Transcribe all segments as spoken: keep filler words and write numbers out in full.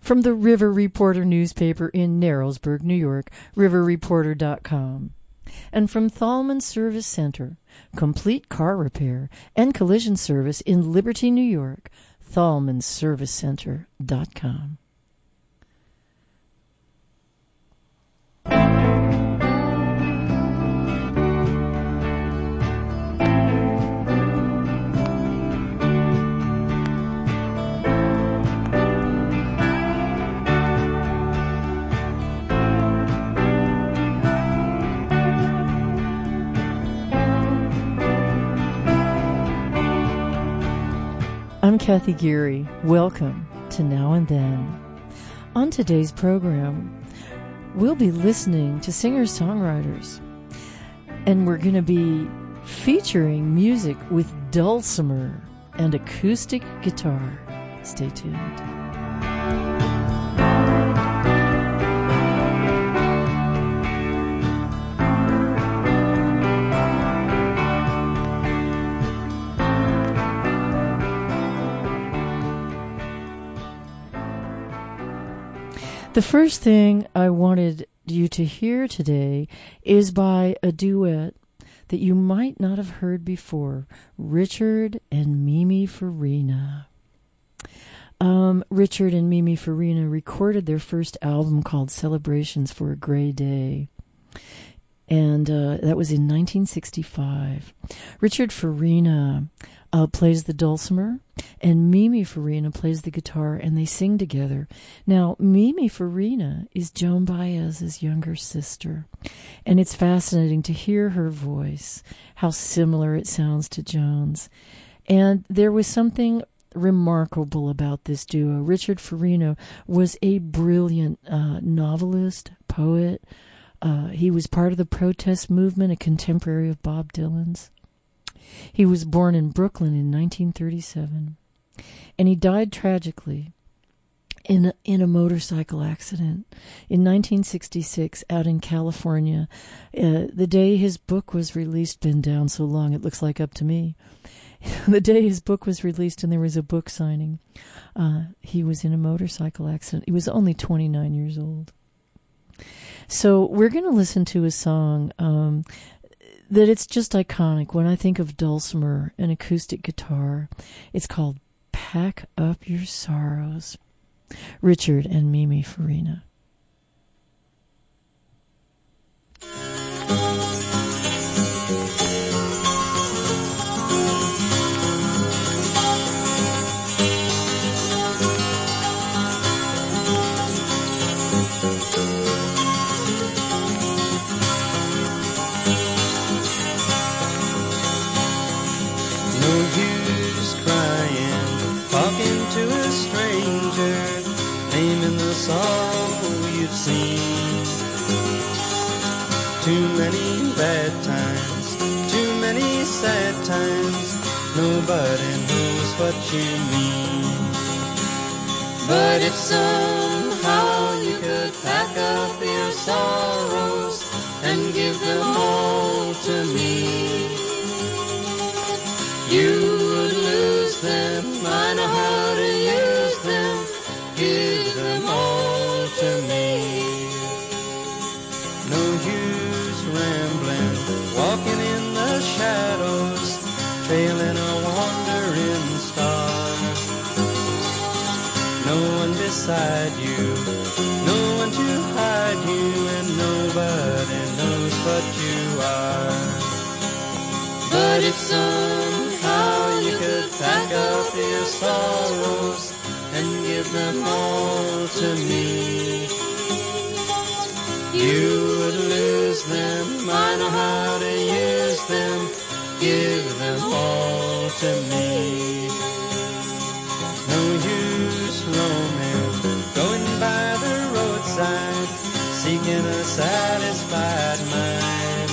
from the River Reporter newspaper in Narrowsburg, New York, river reporter dot com. And from Thalman Service Center, complete car repair and collision service in Liberty, New York, thalman service center dot com. I'm Kathy Geary. Welcome to Now and Then. On today's program, we'll be listening to singer-songwriters, and we're going to be featuring music with dulcimer and acoustic guitar. Stay tuned. The first thing I wanted you to hear today is by a duet that you might not have heard before, Richard and Mimi Farina. Um, Richard and Mimi Farina recorded their first album called Celebrations for a Gray Day, and uh, that was in nineteen sixty-five. Richard Farina uh, plays the dulcimer, and Mimi Farina plays the guitar, and they sing together. Now, Mimi Farina is Joan Baez's younger sister, and it's fascinating to hear her voice, how similar it sounds to Joan's. And there was something remarkable about this duo. Richard Farina was a brilliant uh, novelist, poet. Uh, he was part of the protest movement, a contemporary of Bob Dylan's. He was born in Brooklyn in nineteen thirty-seven, and he died tragically in a, in a motorcycle accident in nineteen sixty-six out in California. Uh, the day his book was released, been down so long it looks like up to me. The day his book was released and there was a book signing, uh, he was in a motorcycle accident. He was only twenty-nine years old. So we're going to listen to a song um, that it's just iconic. When I think of dulcimer and acoustic guitar, it's called Pack Up Your Sorrows. Richard and Mimi Farina. Sorrow you've seen. Too many bad times, too many sad times. Nobody knows what you mean. But if somehow you could pack up your sorrows and give them all to me, you would lose them. I know how to use them. Give them all to me. No use rambling, walking in the shadows, trailing a wandering star. No one beside you, no one to hide you, and nobody knows what you are. But if somehow you could pack up your sorrows and give them all to me, you would lose them. I know how to use them. Give them all to me. No use roaming, going by the roadside, seeking a satisfied mind.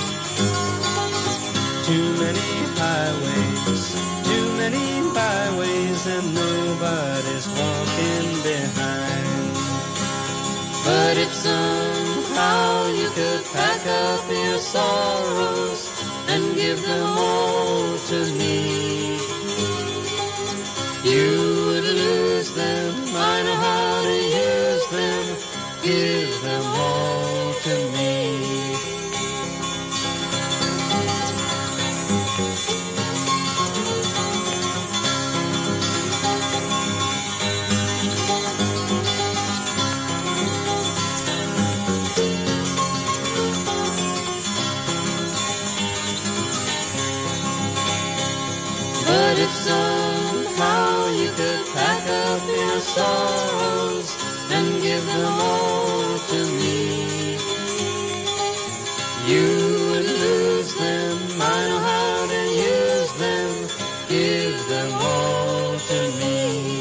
Too many highways, too many byways, and nobody's walking behind. But if somehow you could pack up your sorrows and give them all to me, you would lose them. I know how to use sorrows and give them all to me. You would lose them, I know how to use them, give them all to me.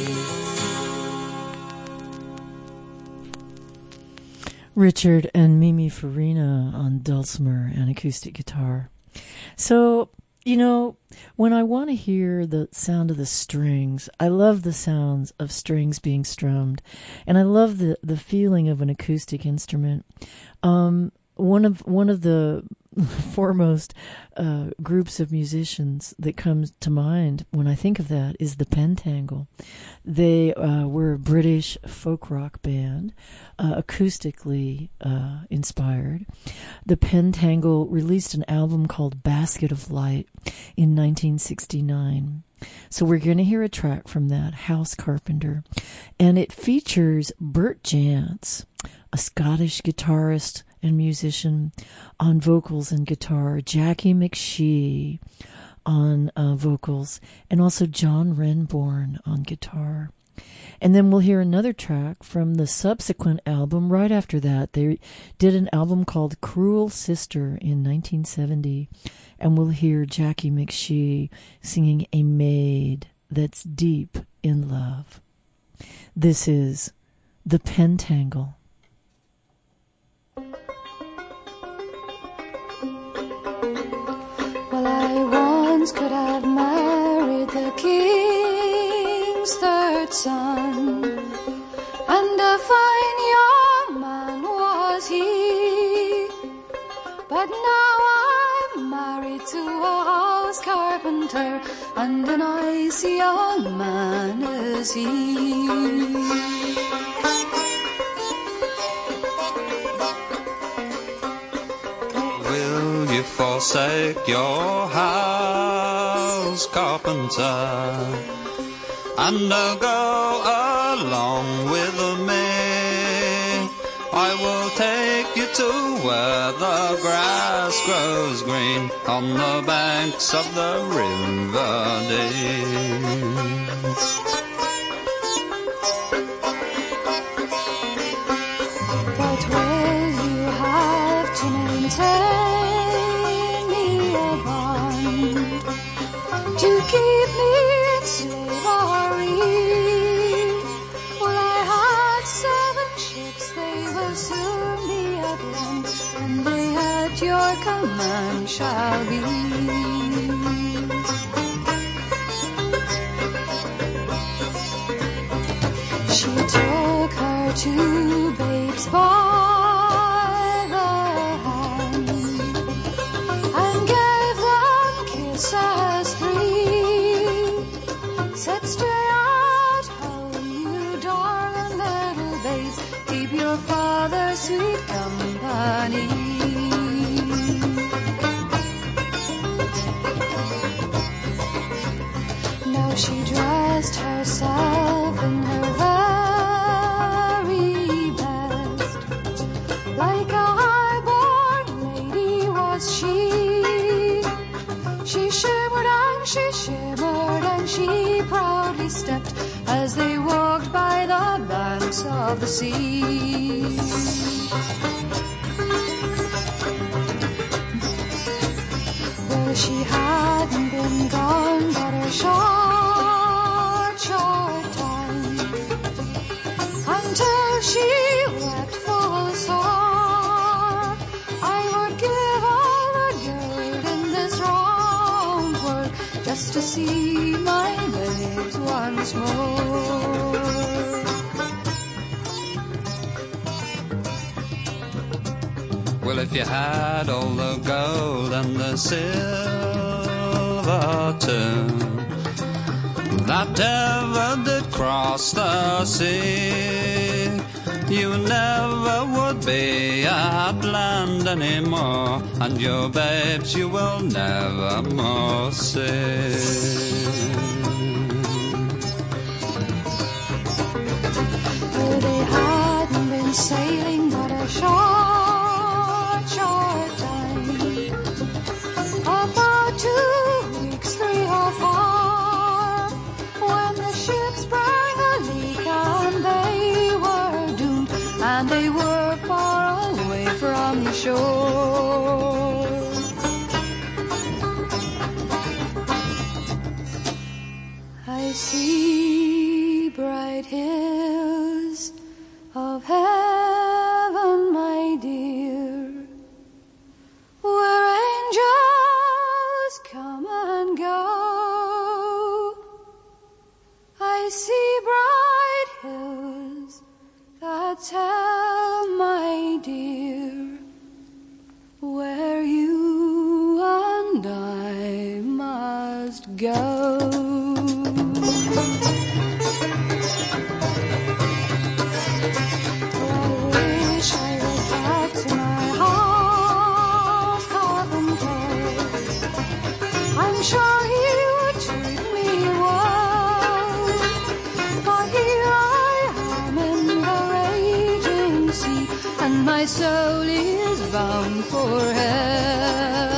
Richard and Mimi Farina on dulcimer and acoustic guitar. So, you know, when I want to hear the sound of the strings, I love the sounds of strings being strummed, and I love the, the feeling of an acoustic instrument. Um, one of one of the foremost uh, groups of musicians that comes to mind when I think of that is the Pentangle. They uh, were a British folk rock band, uh, acoustically uh, inspired. The Pentangle released an album called Basket of Light in nineteen sixty-nine. So we're going to hear a track from that, House Carpenter. And it features Bert Jansch, a Scottish guitarist and musician, on vocals and guitar, Jackie McShee on uh, vocals, and also John Renbourn on guitar. And then we'll hear another track from the subsequent album right after that. They did an album called Cruel Sister in nineteen seventy, and we'll hear Jackie McShee singing A Maid That's Deep in Love. This is the Pentangle. Well, I once could have married the king's third son, and a fine young man was he. But now I'm married to a house carpenter, and a nice young man is he. Forsake your house, carpenter, and uh, go along with me. I will take you to where the grass grows green on the banks of the River Dee. But will you have to maintain to keep me in slavery? Well, I had seven ships, they will soon be at land, and they at your command shall be. She took her two babes by the hand and gave them kisses three. Said, stay at home, you darling little babes, keep your father's sweet company. Now she dressed herself in her very best, like a high-born lady was she. She shimmered and she shimmered and she proudly stepped as they walked by the banks of the sea. Well, she hadn't been gone but a short, short time, until she wept full sore. I would give all the gold in this round world just to see my babes once more. Well, if you had all the gold and the silver too, that ever did cross the sea, you never would be at land anymore, and your babes you will never more see. Oh, they hadn't been sailing but a short, short time, about two weeks, three or four, when the ship sprang a leak and and they were far away from the shore. I see bright hills of heaven, my dear, where angels come and go. I see bright hills that tell, my dear, where you and I must go. I'm sure he would treat me well, but here I am in the raging sea, and my soul is bound for hell.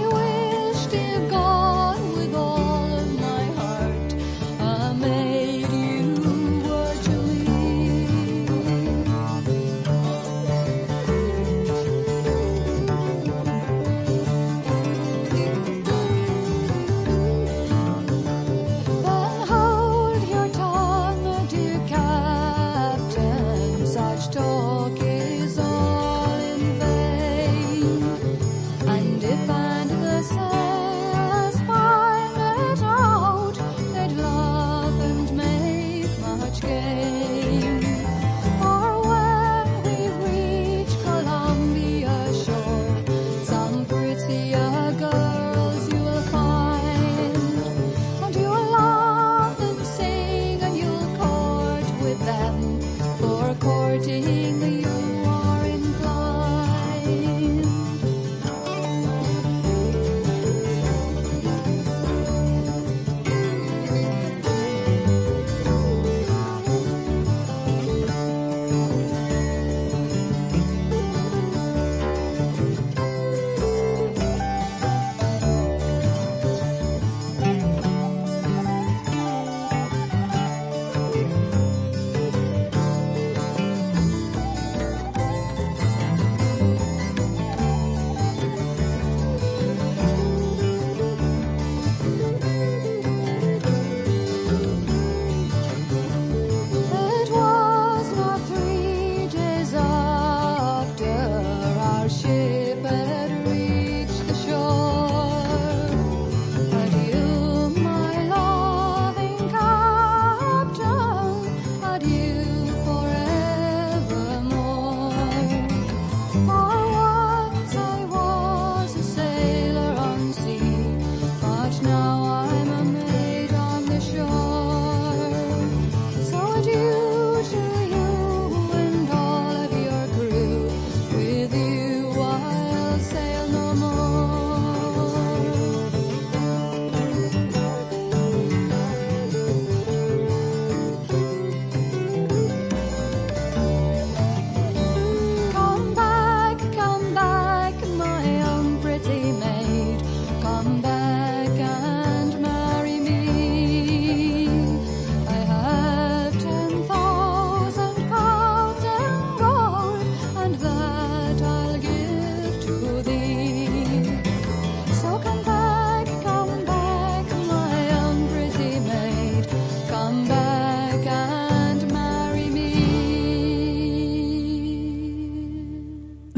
Made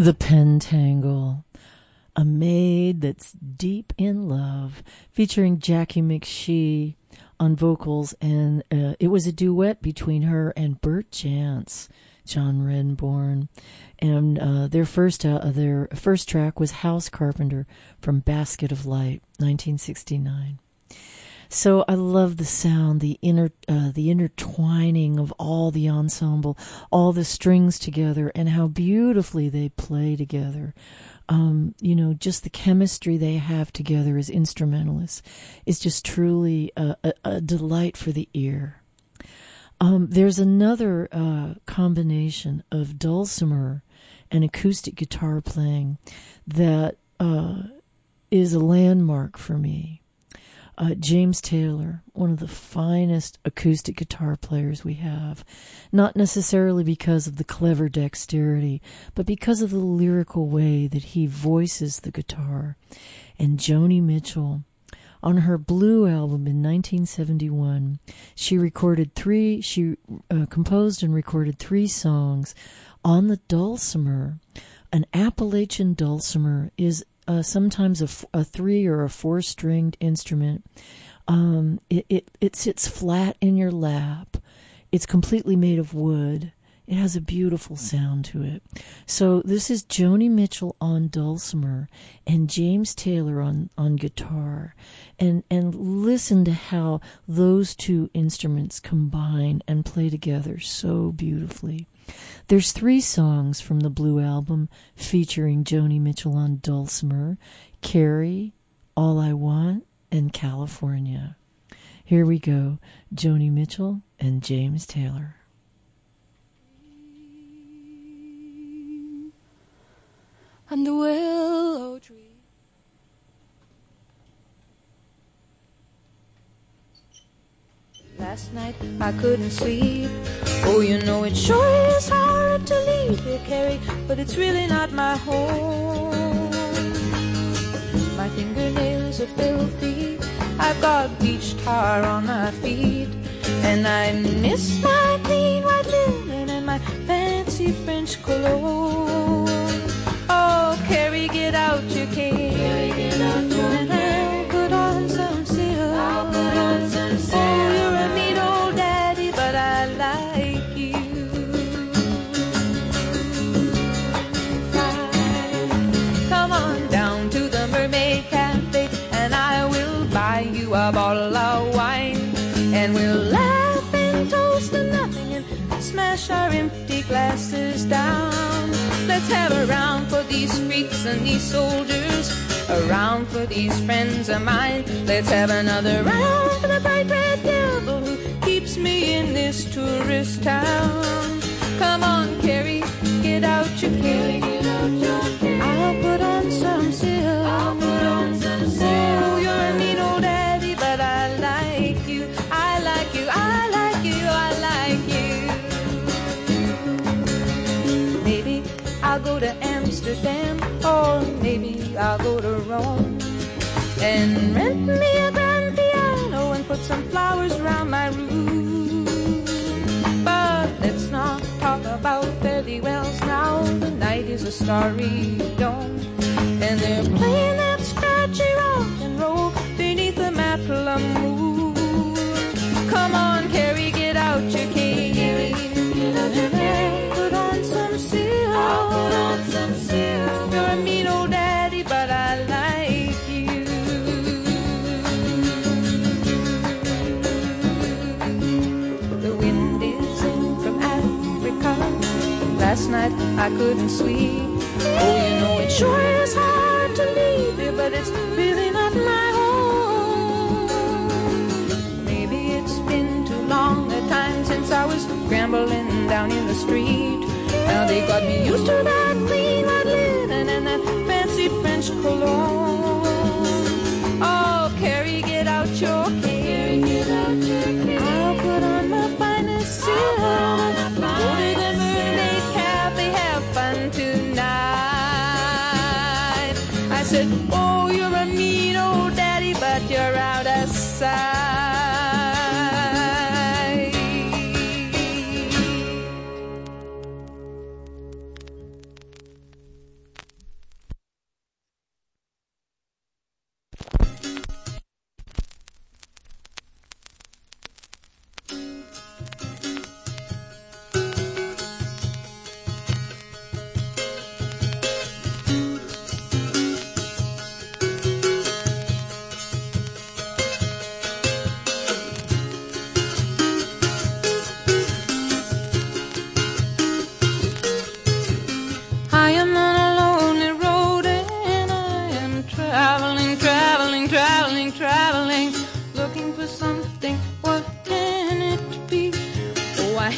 The Pentangle, a maid that's deep in love, featuring Jackie McShee on vocals, and uh, it was a duet between her and Bert Chance, John Renbourn, and uh, their first uh, their first track was House Carpenter from Basket of Light, nineteen sixty-nine. So I love the sound, the inter, uh, the intertwining of all the ensemble, all the strings together, and how beautifully they play together. Um, you know, just the chemistry they have together as instrumentalists is just truly a, a, a delight for the ear. Um, there's another uh, combination of dulcimer and acoustic guitar playing that uh, is a landmark for me. Uh, James Taylor, one of the finest acoustic guitar players we have, not necessarily because of the clever dexterity, but because of the lyrical way that he voices the guitar. And Joni Mitchell, on her Blue album in nineteen seventy-one, she recorded three, she uh, composed and recorded three songs on the dulcimer. An Appalachian dulcimer is Uh, sometimes a, f- a three or a four-stringed instrument. Um, it, it, it sits flat in your lap. It's completely made of wood. It has a beautiful sound to it. So this is Joni Mitchell on dulcimer and James Taylor on, on guitar. And, and listen to how those two instruments combine and play together so beautifully. There's three songs from the Blue album featuring Joni Mitchell on dulcimer: Carrie, All I Want, and California. Here we go, Joni Mitchell and James Taylor. And the willow tree. Last night I couldn't sleep. Oh, you know it sure is hard to leave here, Carrie, but it's really not my home. My fingernails are filthy. I've got beach tar on my feet, and I miss my clean white linen and my fancy French cologne. Oh, Carrie, get out your cane. Carrie, get out your cane. Put on some silk. I'll put on some silk. Oh, you're a neat old daddy, but I like you. Come on down to the Mermaid Cafe, and I will buy you a bottle of wine, and we'll laugh and toast to nothing and smash our empty glasses down. Let's have a round for these freaks and these soldiers, a round for these friends of mine. Let's have another round for the bright red devil who keeps me in this tourist town. Come on, Carrie, get out your cane. I'll put on some silk. I'll put on some silk. Oh, you're a neat old daddy, but I like you. I like you. I like you. I like you. Maybe I'll go to Amsterdam, or maybe I'll go to Rome and rent me a grand piano and put some flowers around my room. But let's not talk about fairly wells now. The night is a starry dome, and they're playing that scratchy rock and roll beneath the Matla moon. Come on, Carrie, get out your cane. Get out your cane. Put on some silk. I'll put on some silk. You're a mean old daddy, but I like you. The wind is in from Africa. Last night I couldn't sleep. Oh, you know it sure is hard to leave here, but it's really not my home. Maybe it's been too long a time since I was scrambling down in the street. Now they got me used to that clean white linen and that fancy French cologne. Oh, Carrie, get out your cane. I'll put on my finest silk. Go to the Mermaid Cafe, have fun tonight. I said, oh, you're a mean old daddy, but you're out of sight.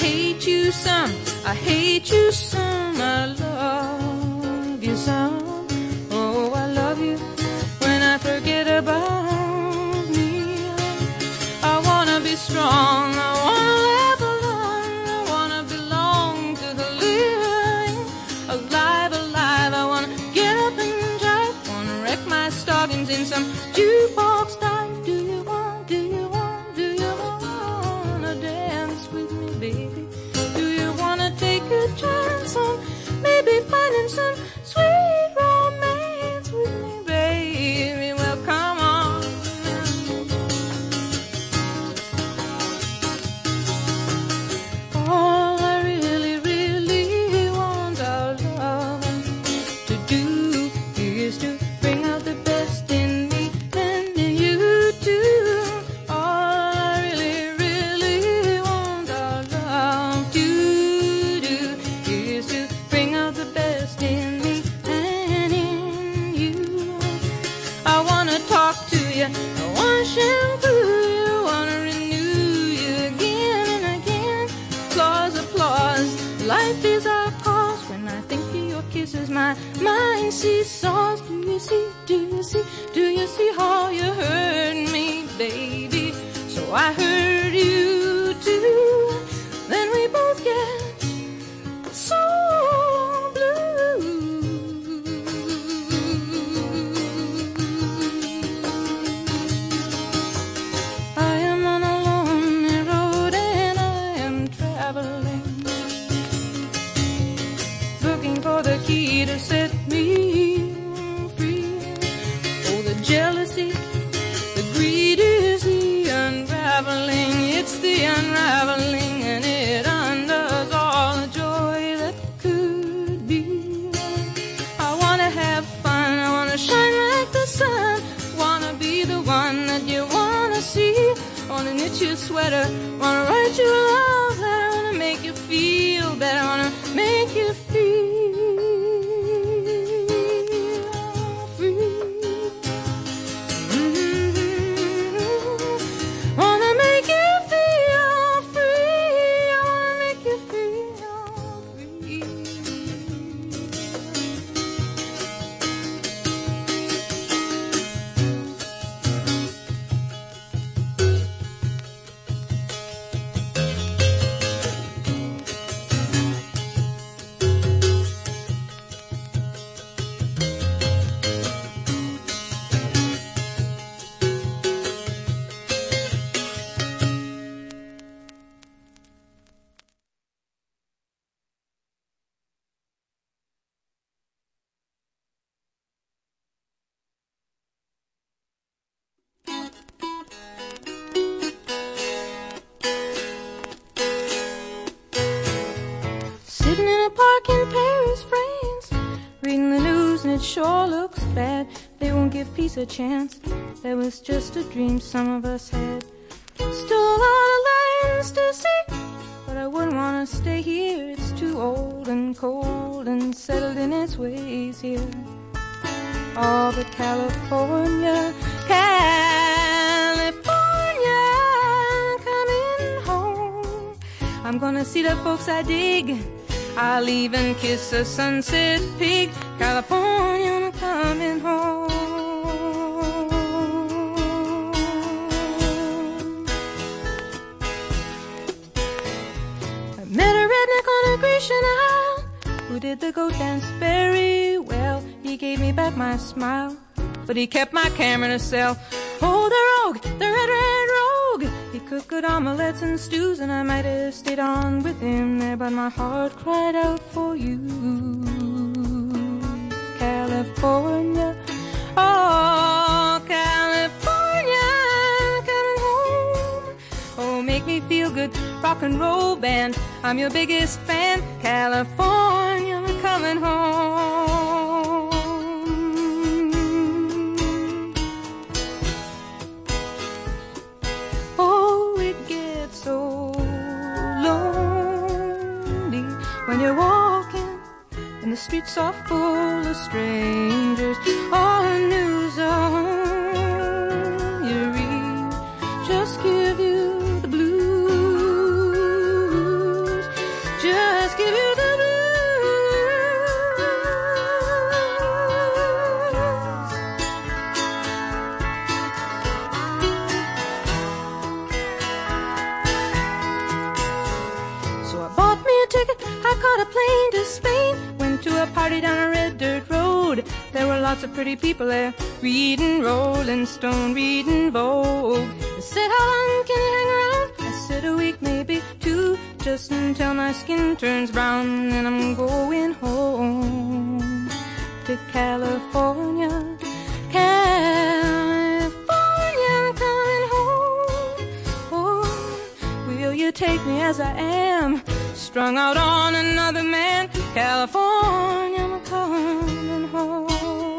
hate you some, I hate you some, I love you some. Oh, I love you when I forget about me. I wanna be strong, I wanna live alone, I wanna belong to the living. Alive, alive, I wanna get up and drive, wanna wreck my stockings in some jukebox dive. Do you want, do you want, do you wanna dance with me, baby? Do you wanna take a chance on maybe finding some sweet romance with me, baby? Well, come on. All I really, really want our love to do is to bring out the best in me and in you too. All I really, really want our love to do is to bring out the best in me and in you. I wanna talk to you, I wanna shampoo you, wanna renew you again and again. Applause, applause, life is our cause. When I think of your kisses, my mind seesaws. Do you see, do you see, do you see how you hurt me, baby? So I hurt you too. Then we both get so blue. I am on a lonely road and I am traveling, looking for the key to set me free. Oh, the jealousy, the greed is the unraveling. It's the unraveling, and it undoes all the joy that could be. I wanna have fun, I wanna shine like the sun, wanna be the one that you wanna see. Wanna knit your sweater, wanna write you a love letter, wanna make you feel better, wanna make you feel free. Mm-hmm. Wanna make you feel free, I wanna make you feel free. Sitting in a park in Paris, France, reading the news and it sure looks bad. They won't give peace a chance. That was just a dream some of us had. Still a lot of lands to see, but I wouldn't want to stay here. It's too old and cold and settled in its ways here. Oh, but California, California, coming home. I'm gonna see the folks I dig. I'll even kiss a sunset pig. California, I'm coming home. I met a redneck on a Grecian Isle who did the goat dance very well. He gave me back my smile, but he kept my camera in a cell. Oh, the rogue, the red, red rogue. He cooked good omelets and stews, and I might have stayed on with him there, but my heart cried out for you. California, oh, California, coming home. Oh, make me feel good, rock and roll band. I'm your biggest fan. California, I'm coming home. Oh, it gets so lonely when you're walking and the streets are full of strangers. All the news on you read just give you the blues. caught a plane to Spain, went to a party down a red dirt road. There were lots of pretty people there, reading Rolling Stone, reading Vogue. They said, how long can you hang around? I said, a week, maybe two, just until my skin turns brown. And I'm going home to California, California, I'm coming home. Oh, will you take me as I am, strung out on another man? California, I'm coming home.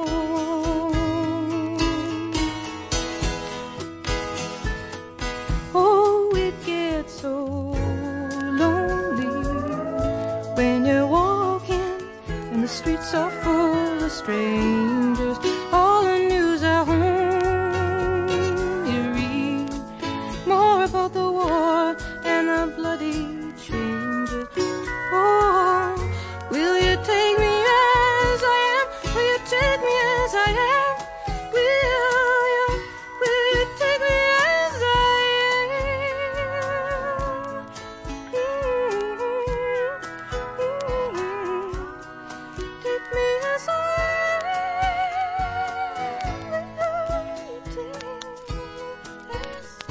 Oh, it gets so lonely when you're walking and the streets are full of strangers. All the news at home, you read more about the war and the bloody changes. Oh, will you take me as I am? Will you take me as I am? Will you, will you take me as I am? Mm-hmm. Take me as I am. Will you take me as I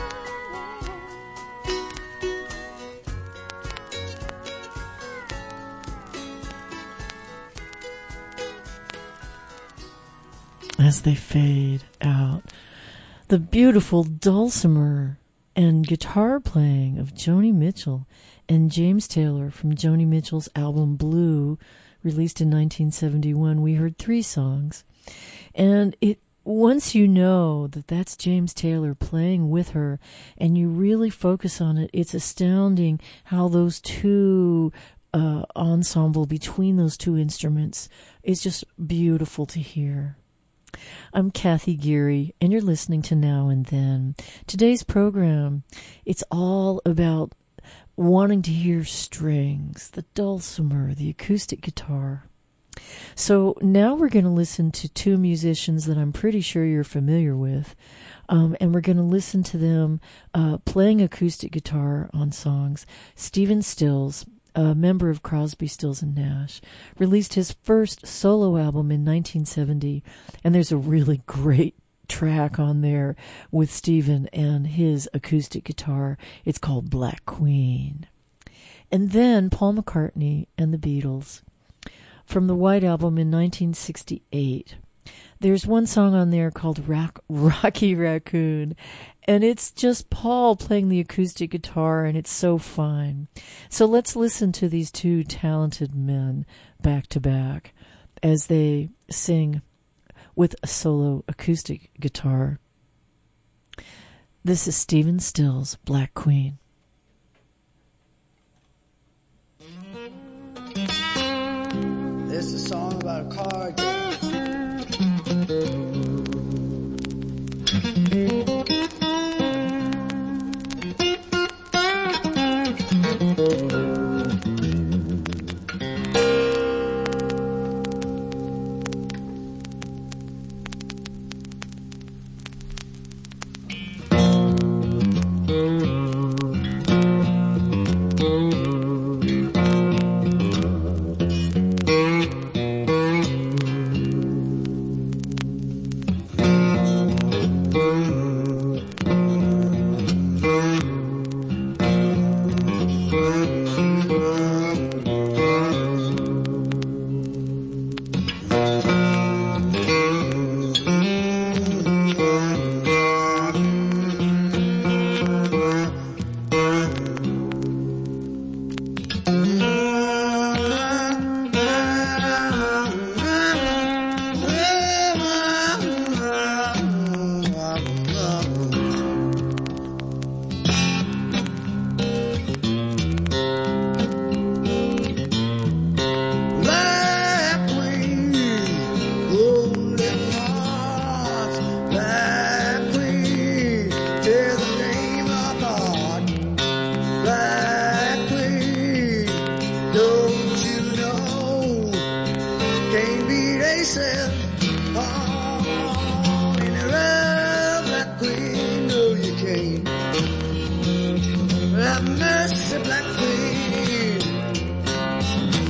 As they fade out, the beautiful dulcimer and guitar playing of Joni Mitchell and James Taylor from Joni Mitchell's album Blue, released in nineteen seventy-one. We heard three songs, and it once you know that that's James Taylor playing with her and you really focus on it, it's astounding how those two uh, ensemble between those two instruments is just beautiful to hear. I'm Kathy Geary, and you're listening to Now and Then. Today's program, it's all about wanting to hear strings, the dulcimer, the acoustic guitar. So now we're going to listen to two musicians that I'm pretty sure you're familiar with, um, and we're going to listen to them uh, playing acoustic guitar on songs. Stephen Stills, a member of Crosby, Stills and Nash, released his first solo album in nineteen seventy, and there's a really great track on there with Stephen and his acoustic guitar. It's called Black Queen. And then Paul McCartney and the Beatles from the White Album in nineteen sixty-eight. There's one song on there called Rock, Rocky Raccoon, and it's just Paul playing the acoustic guitar, and it's so fine. So let's listen to these two talented men back to back as they sing with a solo acoustic guitar. This is Stephen Stills, Black Queen. This is a song about a card game. Have mercy, Black Queen.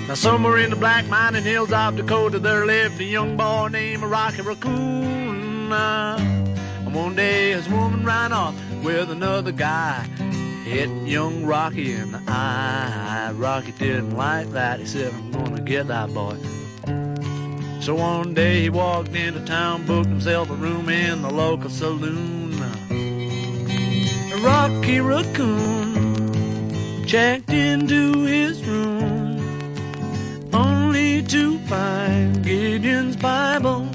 Now somewhere in the black mining hills of Dakota there lived a young boy named Rocky Raccoon. Uh, and one day his woman ran off with another guy, hit young Rocky in the eye. Rocky didn't like that. He said, I'm gonna get that boy. So one day he walked into town, booked himself a room in the local saloon. Rocky Raccoon checked into his room, only to find Gideon's Bible.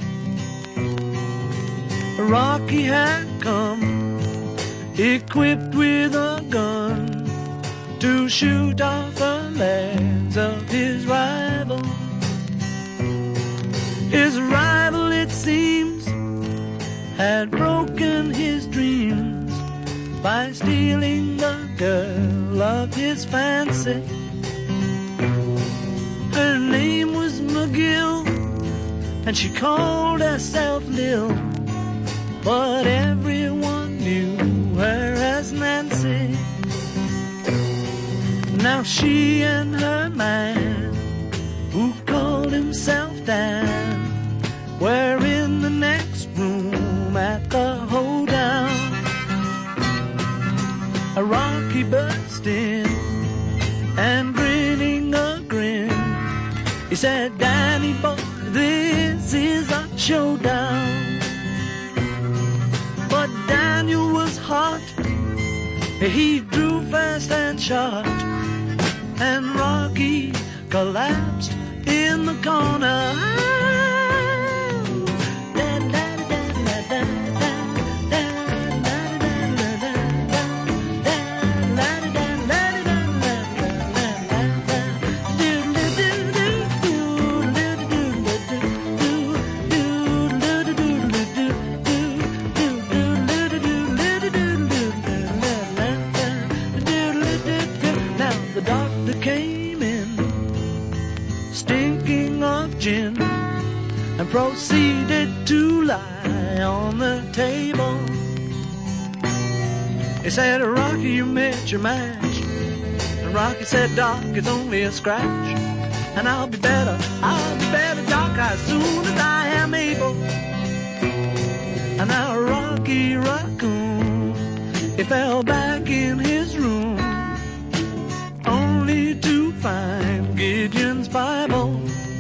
Rocky had come equipped with a gun to shoot off the legs of his rival. His rival, it seems, had broken his dreams by stealing the girl of his fancy. Her name was McGill, and she called herself Lil, but everyone knew her as Nancy. Now she and her man, who called himself Dan, were in the next room at the hoedown. A Rocky burst in and grinning a grin, he said, Danny boy, this is a showdown. But Daniel was hot, he drew fast and shot, and Rocky collapsed in the corner. And proceeded to lie on the table. He said, Rocky, you met your match. And Rocky said, Doc, it's only a scratch. And I'll be better, I'll be better, Doc, as soon as I am able. And now Rocky Raccoon, he fell back in his room, only to find Gideon's Bible.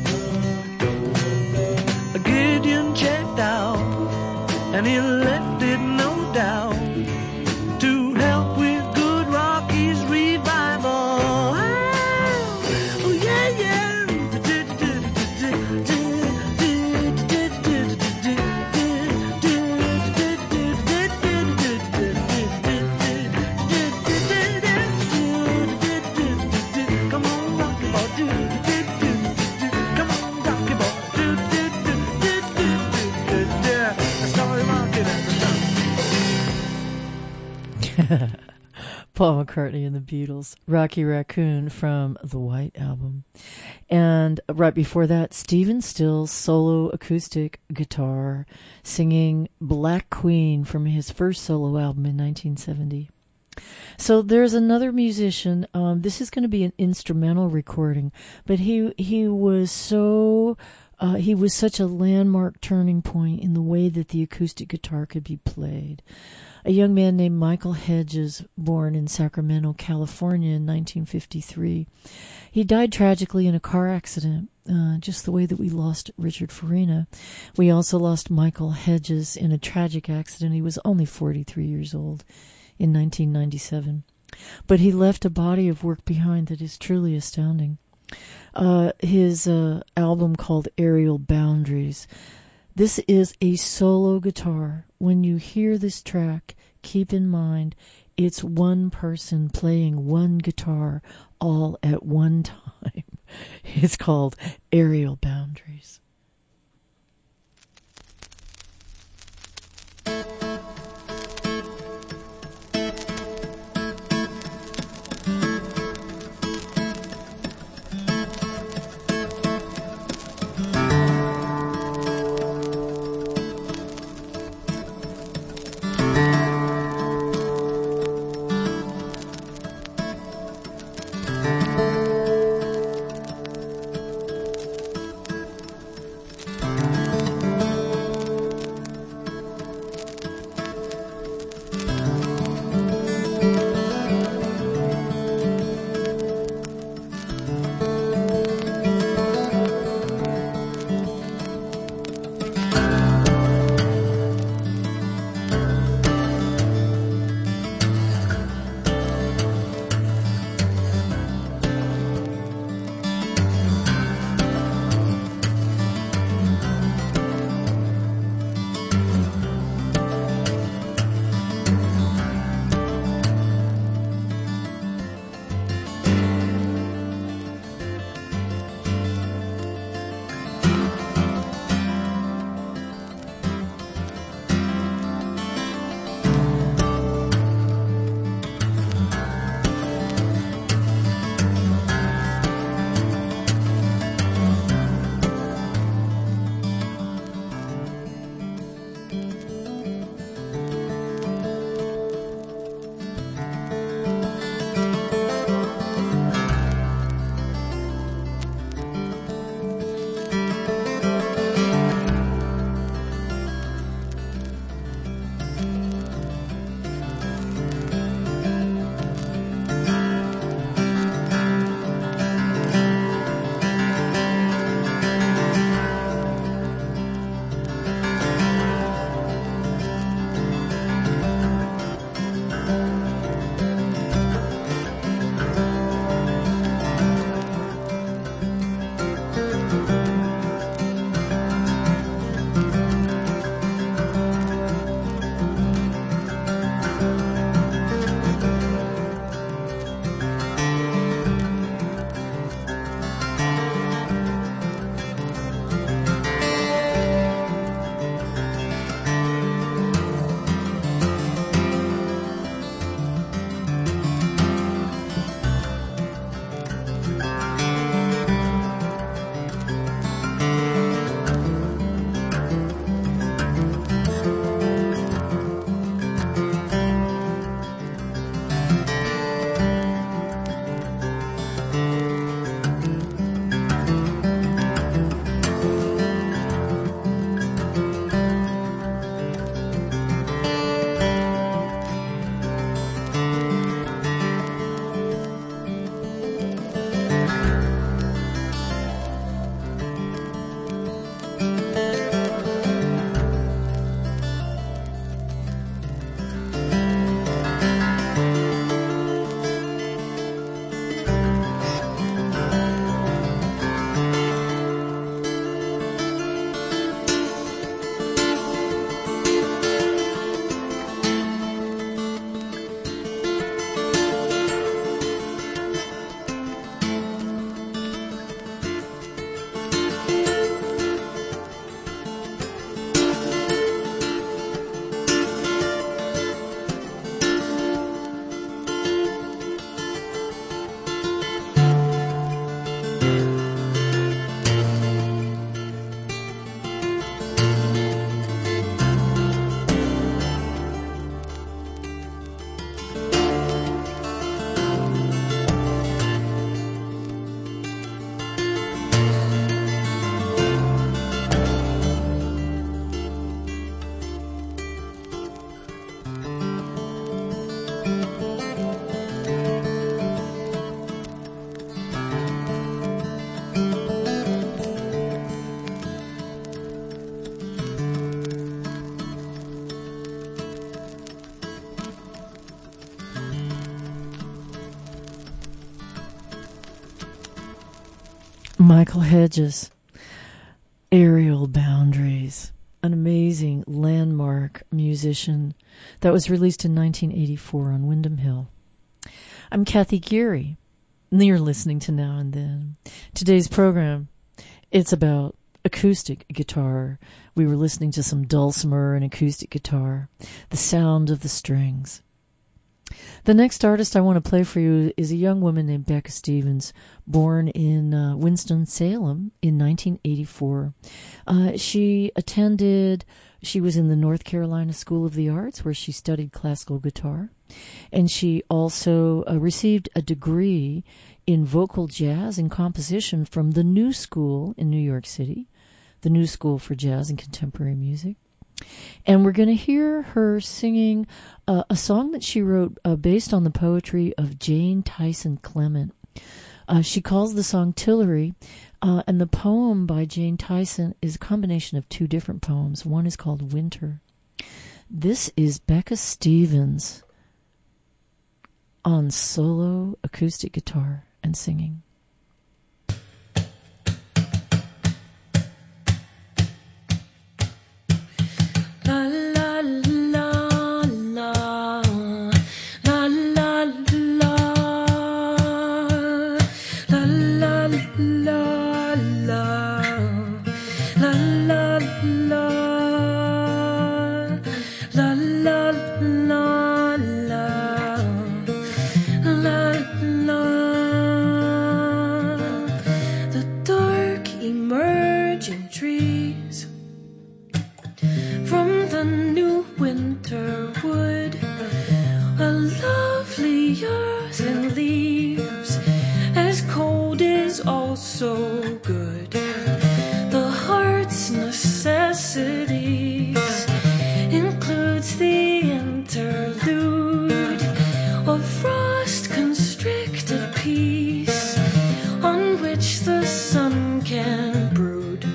Gideon checked out, and he left it, no doubt, to help with good Rocky's revival. Oh, yeah, yeah. Come on, Rocky boy, do, do, do, do. Come on, Rocky boy, do, do, do. Paul McCartney and the Beatles, Rocky Raccoon from the White Album. And right before that, Stephen Stills solo acoustic guitar singing Black Queen from his first solo album in nineteen seventy. So there's another musician. Um, this is going to be an instrumental recording, but he he was so uh, he was such a landmark turning point in the way that the acoustic guitar could be played. A young man named Michael Hedges, born in Sacramento, California in nineteen fifty-three. He died tragically in a car accident, uh, just the way that we lost Richard Farina. We also lost Michael Hedges in a tragic accident. He was only forty-three years old in nineteen ninety-seven. But he left a body of work behind that is truly astounding. Uh, his uh, album called Aerial Boundaries. This is a solo guitar. When you hear this track, keep in mind it's one person playing one guitar all at one time. It's called Aerial Boundaries. Michael Hedges, Aerial Boundaries, an amazing landmark musician that was released in nineteen eighty-four on Windham Hill. I'm Kathy Geary, and you're listening to Now and Then. Today's program, it's about acoustic guitar. We were listening to some dulcimer and acoustic guitar, the sound of the strings. The next artist I want to play for you is a young woman named Becca Stevens, born in uh, Winston-Salem in nineteen eighty-four. Uh, she attended, she was in the North Carolina School of the Arts, where she studied classical guitar, and she also uh, received a degree in vocal jazz and composition from the New School in New York City, the New School for Jazz and Contemporary Music. And we're going to hear her singing uh, a song that she wrote uh, based on the poetry of Jane Tyson Clement. Uh, she calls the song Tillery, uh, and the poem by Jane Tyson is a combination of two different poems. One is called Winter. This is Becca Stevens on solo acoustic guitar and singing. So good, the heart's necessities includes the interlude of frost-constricted peace on which the sun can brood.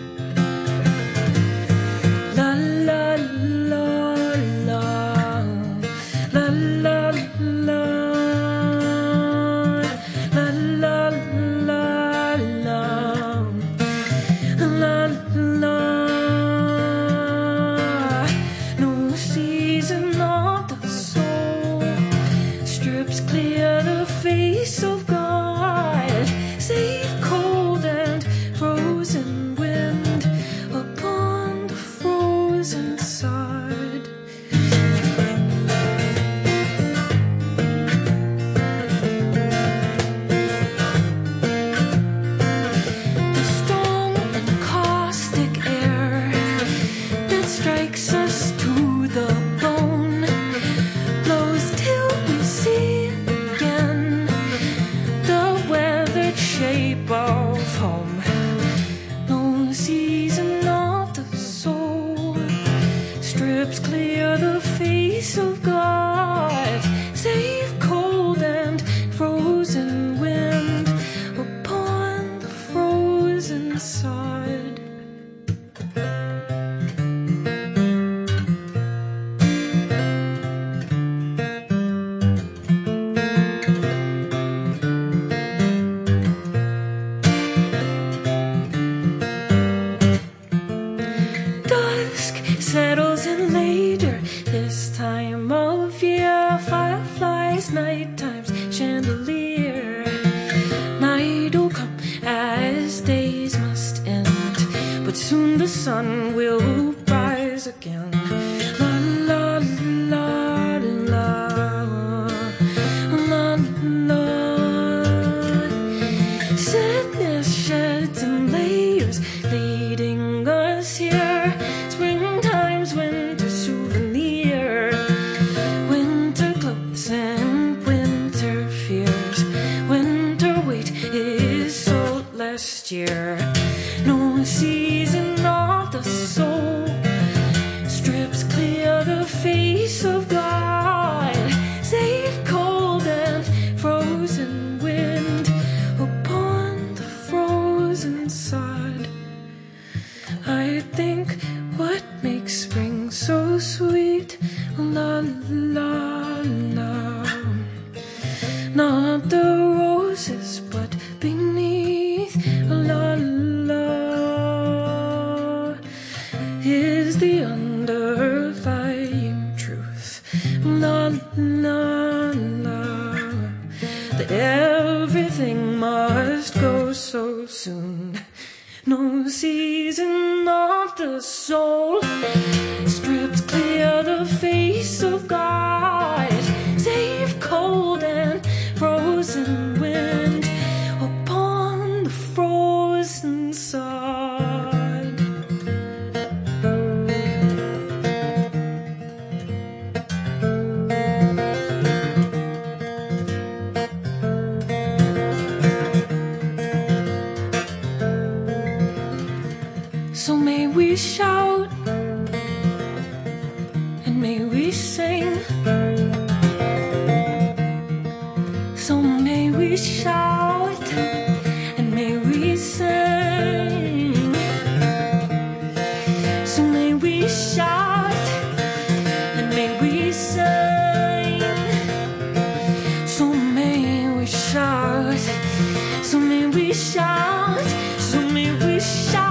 La la la la, la la la, la la la. No season of the soul strips clear the face of God, save cold and frozen wind upon the frozen sod. The strong and caustic air that strikes us to the bone blows till we see again the weathered shape of home. No season of the soul strips clear the face of God, save cold and frozen wind upon the frozen sod. Dusk settles in later this time of year. Fireflies, night time's chandelier. Night will come as days must end, but soon the sun will rise again. La la la la, la la. Sadness sheds and layers, leading us here. Springtime's winter souvenir, winter clothes and winter fears. Winter weight is sold last year. No season of the soul strips clear the face of God, save cold and frozen wind upon the frozen sod. I think what makes spring so sweet, la la la, not the roses but beneath, la la. that everything must go so soon. No season of the soul strips clear the face of God, save cold and frozen wind upon the frozen sod. So may we shout and may we sing. So may we shout and may we sing. So may we shout and may we sing. So may we shout. So may we shout. So may we shout.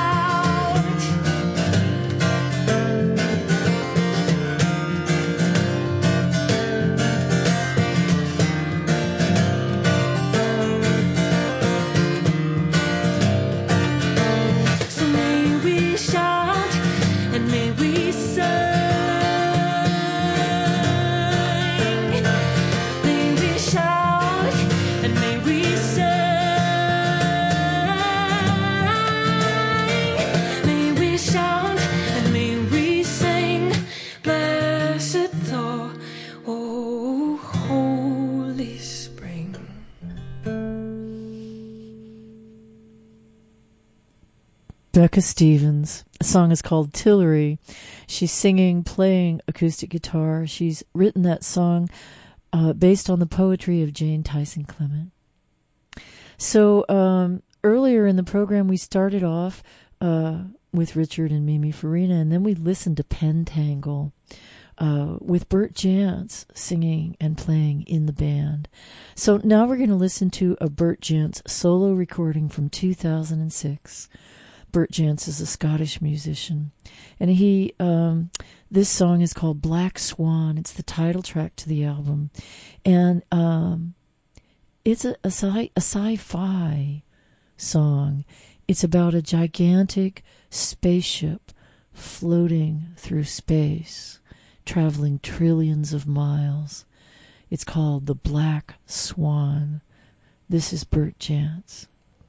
Becca Stevens. The song is called Tillery. She's singing, playing acoustic guitar. She's written that song uh, based on the poetry of Jane Tyson Clement. So um, earlier in the program, we started off uh, with Richard and Mimi Farina, and then we listened to Pentangle uh, with Bert Jantz singing and playing in the band. So now we're going to listen to a Bert Jantz solo recording from two thousand six. Bert Jantz is a Scottish musician, and he um, this song is called Black Swan. It's the title track to the album, and um, it's a, a, sci- a sci-fi song. It's about a gigantic spaceship floating through space, traveling trillions of miles. It's called The Black Swan. This is Bert Jantz.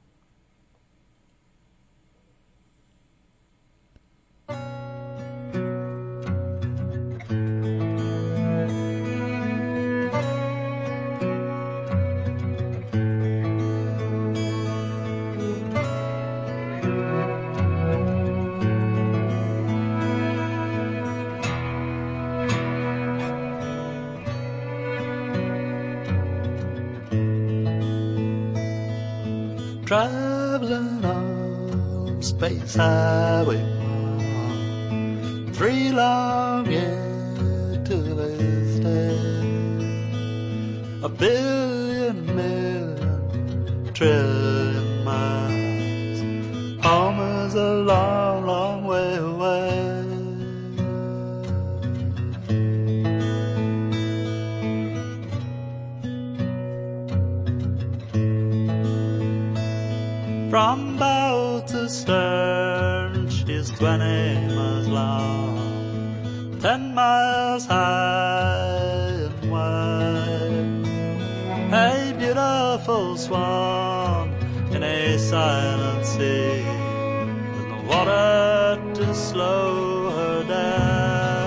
Traveling on Space Highway one, three long years to this day, a billion million trillion miles, home is a long, long way away. From bow to stern, she's twenty miles long, ten miles high and wide. Hey, beautiful swan, in a silent sea, with no water to slow her down.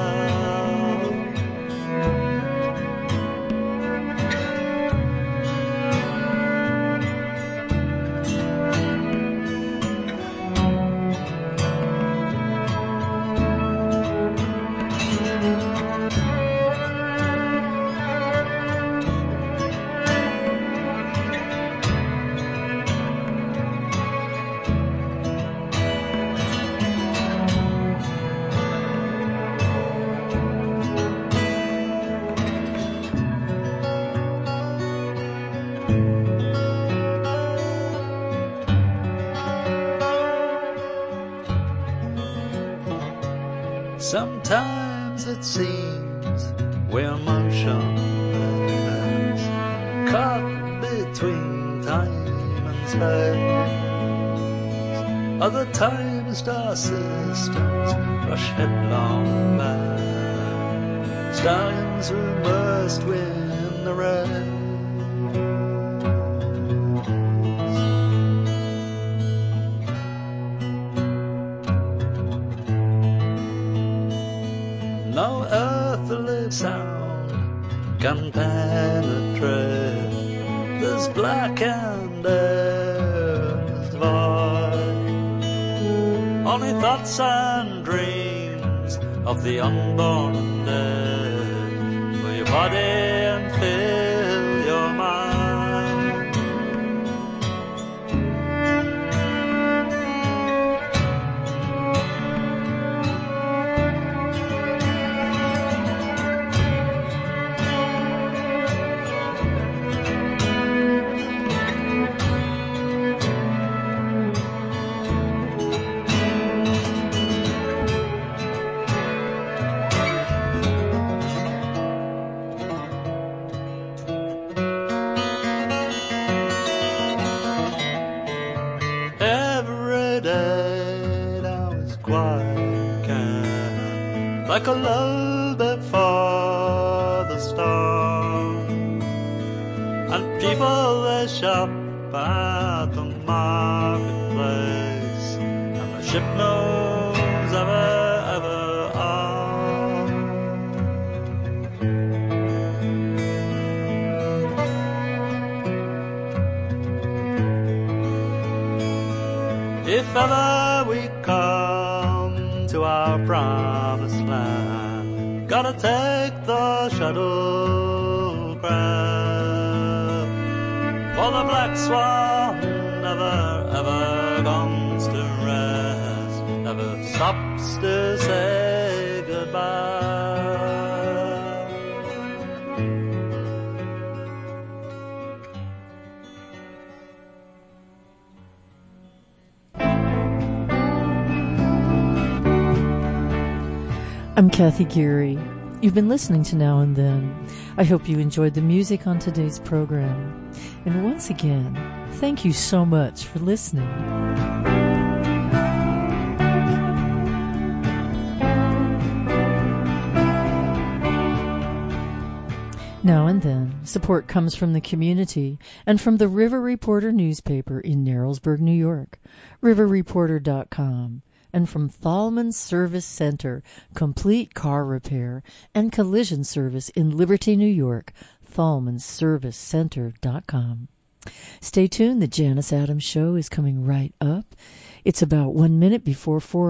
Sometimes it seems we're motionless, caught between time and space. Other time star systems rush headlong back. Stallions who must win the race. No earthly sound can penetrate this black and endless void. Only thoughts and dreams of the unborn and dead for your body and fill your mind. Like a lullaby for the storm, and people they shop at the marketplace, and the ship knows ever, ever on. If ever we come to our promised land, gotta take the shuttlecraft, for the black swan never ever comes to rest, never stops to say goodbye. I'm Kathy Geary. You've been listening to Now and Then. I hope you enjoyed the music on today's program. And once again, thank you so much for listening. Now and Then, support comes from the community and from the River Reporter newspaper in Narrowsburg, New York, river reporter dot com. And from Thalman Service Center, complete car repair and collision service in Liberty, New York, thalman service center dot com. Stay tuned, the Janice Adams Show is coming right up. It's about one minute before four